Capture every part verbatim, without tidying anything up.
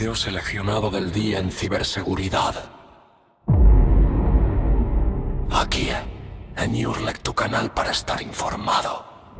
video seleccionado del día en ciberseguridad. Aquí, en Urlec, tu canal para estar informado.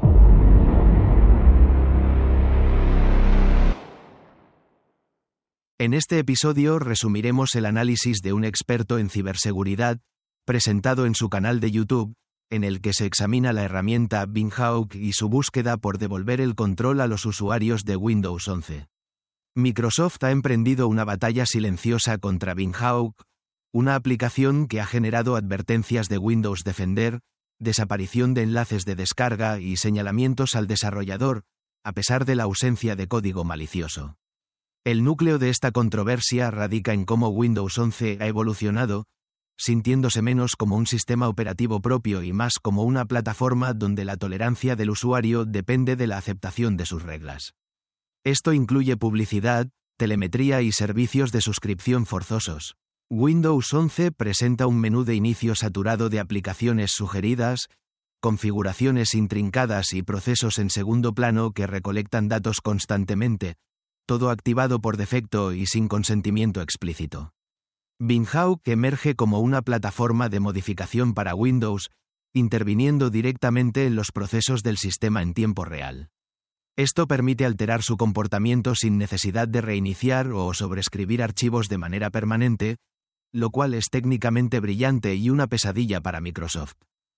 En este episodio resumiremos el análisis de un experto en ciberseguridad, presentado en su canal de YouTube, en el que se examina la herramienta BingHawk y su búsqueda por devolver el control a los usuarios de Windows once. Microsoft ha emprendido una batalla silenciosa contra BingHawk, una aplicación que ha generado advertencias de Windows Defender, desaparición de enlaces de descarga y señalamientos al desarrollador, a pesar de la ausencia de código malicioso. El núcleo de esta controversia radica en cómo Windows once ha evolucionado, sintiéndose menos como un sistema operativo propio y más como una plataforma donde la tolerancia del usuario depende de la aceptación de sus reglas. Esto incluye publicidad, telemetría y servicios de suscripción forzosos. Windows once presenta un menú de inicio saturado de aplicaciones sugeridas, configuraciones intrincadas y procesos en segundo plano que recolectan datos constantemente, todo activado por defecto y sin consentimiento explícito. BingHawk emerge como una plataforma de modificación para Windows, interviniendo directamente en los procesos del sistema en tiempo real. Esto permite alterar su comportamiento sin necesidad de reiniciar o sobreescribir archivos de manera permanente, lo cual es técnicamente brillante y una pesadilla para Microsoft.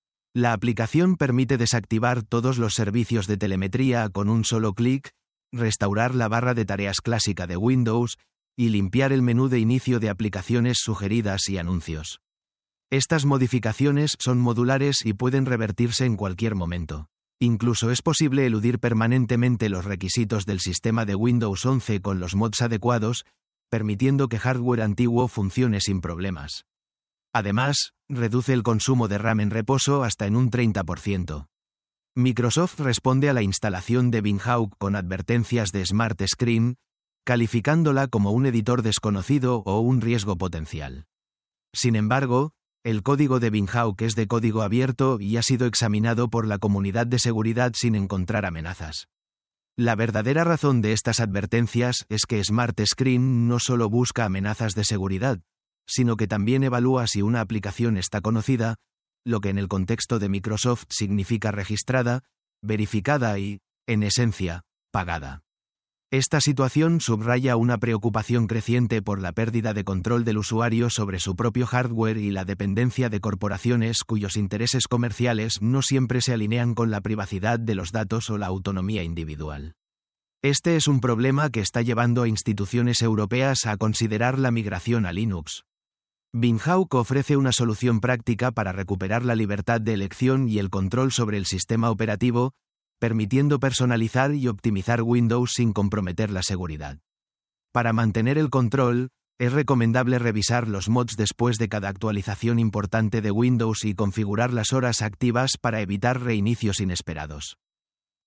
La aplicación permite desactivar todos los servicios de telemetría con un solo clic, restaurar la barra de tareas clásica de Windows y limpiar el menú de inicio de aplicaciones sugeridas y anuncios. Estas modificaciones son modulares y pueden revertirse en cualquier momento. Incluso es posible eludir permanentemente los requisitos del sistema de Windows once con los mods adecuados, permitiendo que hardware antiguo funcione sin problemas. Además, reduce el consumo de RAM en reposo hasta en un treinta por ciento. Microsoft responde a la instalación de BingHawk con advertencias de Smart Screen, calificándola como un editor desconocido o un riesgo potencial. Sin embargo, el código de BingHawk es de código abierto y ha sido examinado por la comunidad de seguridad sin encontrar amenazas. La verdadera razón de estas advertencias es que Smart Screen no solo busca amenazas de seguridad, sino que también evalúa si una aplicación está conocida, lo que en el contexto de Microsoft significa registrada, verificada y, en esencia, pagada. Esta situación subraya una preocupación creciente por la pérdida de control del usuario sobre su propio hardware y la dependencia de corporaciones cuyos intereses comerciales no siempre se alinean con la privacidad de los datos o la autonomía individual. Este es un problema que está llevando a instituciones europeas a considerar la migración a Linux. BingHawk ofrece una solución práctica para recuperar la libertad de elección y el control sobre el sistema operativo, permitiendo personalizar y optimizar Windows sin comprometer la seguridad. Para mantener el control, es recomendable revisar los mods después de cada actualización importante de Windows y configurar las horas activas para evitar reinicios inesperados.